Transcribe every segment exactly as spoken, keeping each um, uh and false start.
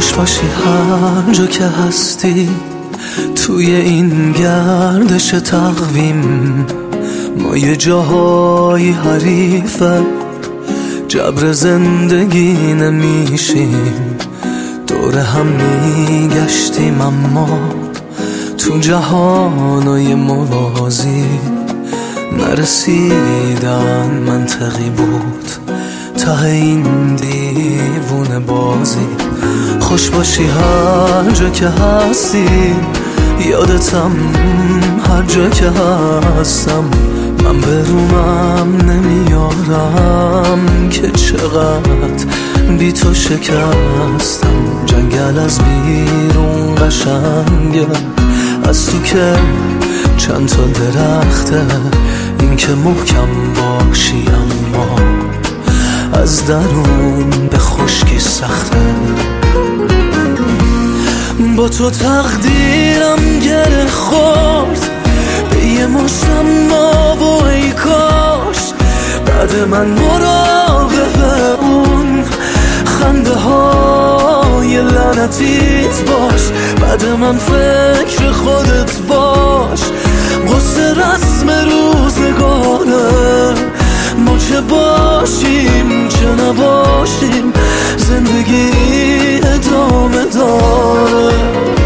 خوش باشی هر جا که هستی، توی این گردش تقویم ما یه جاهای حریفه، جبر زندگی نمیشیم، دور هم میگشتیم اما تو جهانای موازی نرسیدن منطقی بود ته این دیوونه بازی. خوش باشی هر جا که هستی، یادتم هر جا که هستم، من به رومم نمیارم که چقدر بی تو شکستم. جنگل از بیرون قشنگه، از تو که چند تا درخته، این که محکم باشی اما از درون به خشکی سخته. با تو تقدیرم گره خورد به یه مشتم ما و ای کاش بعد من مراقب اون خنده های لعنتیت باش، بعد من فکر خودت باش. قصه رسم روزگاره، ما چه باشیم چه نباشیم، زندگی ادامه داره.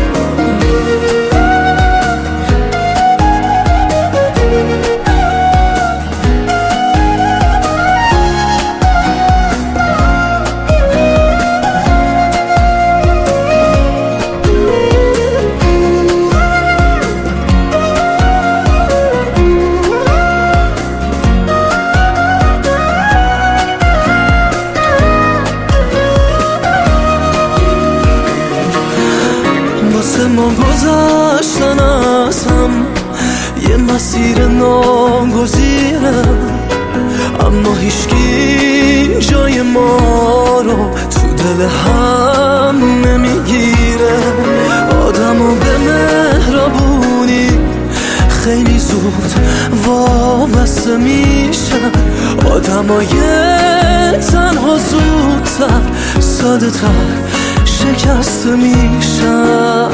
واسه ما گذشتن از هم یه مسیر ناگزیره، اما هیچکی جای ما رو تو دل هم نمیگیره. آدمو به مهربونی خیلی زود وابسته میشن، آدمای تنها زودتر ساده تر شکسته میشن،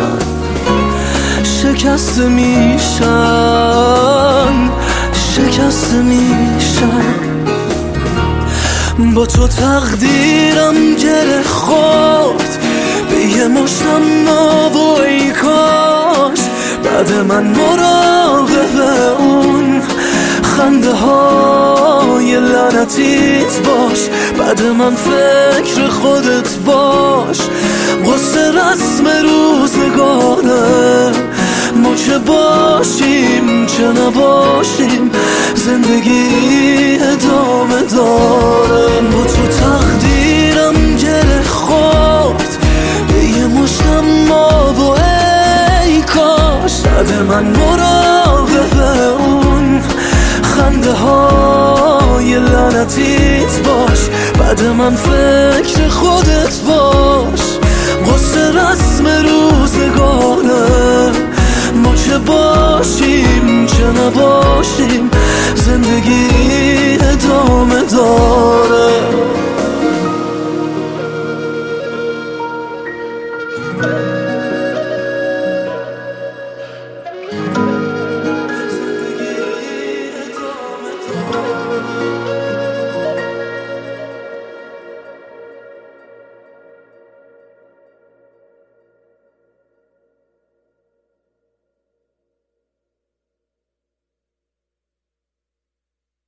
شکسته میشن، شکسته میشن. با تو تقدیرم گره خورد به یه مشتم ما و ای کاش بعد من مراقب اون خنده های لعنتیت باش، بعد من فکر خودت باش. قصه رسم روزگاره، ما چه باشیم چه نباشیم، زندگی ادامه داره. با تو تقدیرم گره خورد به یه مشتم ما و ای کاش بعد من مراقب اون خنده های لعنتیت باش، بعد من فکر خودت باش. قصه رسم روزگاره، ما چه باشیم چه نباشیم، زندگی